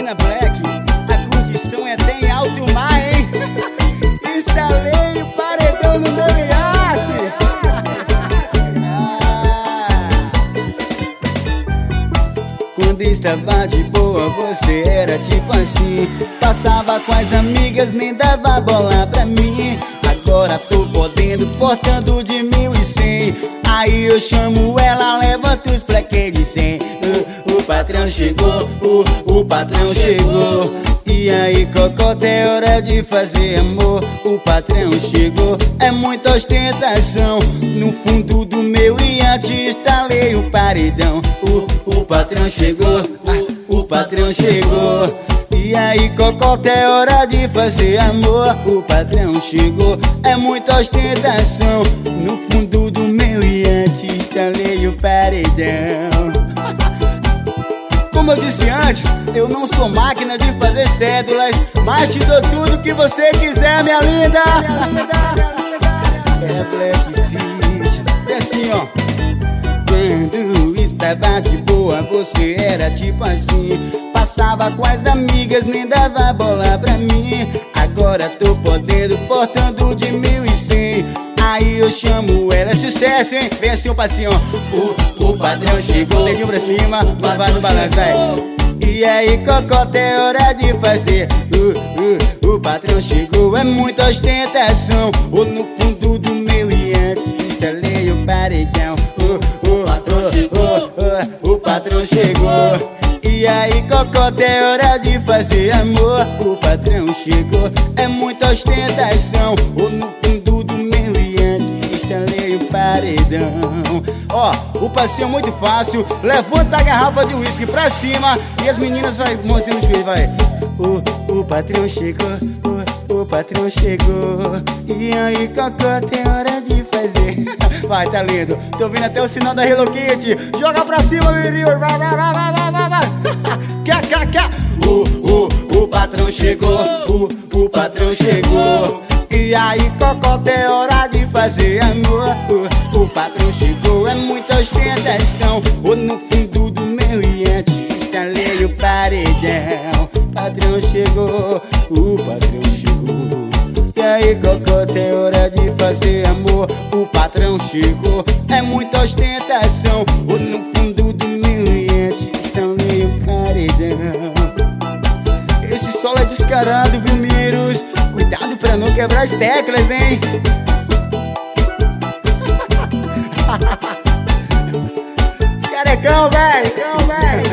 Ana Black, a curtição é até em alto mar, hein? Instalei o paredão no meu iate. Quando estava de boa, você era tipo assim. Passava com as amigas, nem dava bola pra mim. Agora tô podendo, portando de 1.100. Aí eu chamo ela, levanta os plaquês de 100. O patrão chegou, o patrão chegou. E aí, cocota, é hora de fazer amor. O patrão chegou, é muita ostentação. No fundo do meu iate instalei o paredão. O patrão chegou, o patrão chegou. E aí, cocota, é hora de fazer amor. O patrão chegou, é muita ostentação. No fundo do meu iate instalei o paredão. Como eu disse antes, eu não sou máquina de fazer cédulas, mas te dou tudo que você quiser, minha linda. É Black City. É assim, ó. Quando estava de boa, você era tipo assim. Passava com as amigas, nem dava bola pra mim. Agora tô podendo, portando de 1.100. Aí eu chamo ela, é sucesso, hein? Vem assim um passinho, ó. O patrão chegou, dedinho pra cima, vai no balanço aí. E aí, cocota, é hora de fazer. O patrão chegou, é muita ostentação. No fundo do meu iate instalei o paredão. O patrão chegou, o patrão chegou. E aí, cocota, é hora de fazer amor. O patrão chegou, é muita ostentação. No fundo do meu iate instalei o paredão. Ó, o passeio é muito fácil. Levanta a garrafa de uísque pra cima e as meninas vai mostrando os joelhos, vai. O patrão chegou, o patrão chegou. E aí, cocota, é hora de fazer. Vai, tá lindo. Tô ouvindo até o sinal da Hello Kitty. Joga pra cima, menino. Vai, vai, vai, vai, vai, vai. O patrão chegou, o patrão chegou. E aí, cocota, é hora de fazer amor. O patrão chegou, é muita ostentação. No fundo do meu iate instalei o paredão. Patrão chegou, o patrão chegou. E aí, cocota, é hora de fazer amor. O patrão chegou, é muita ostentação. No fundo do meu iate instalei o paredão. Esse solo é descarado, viu, Miros? Cuidado pra não quebrar as teclas, hein? Esse carecão, velho!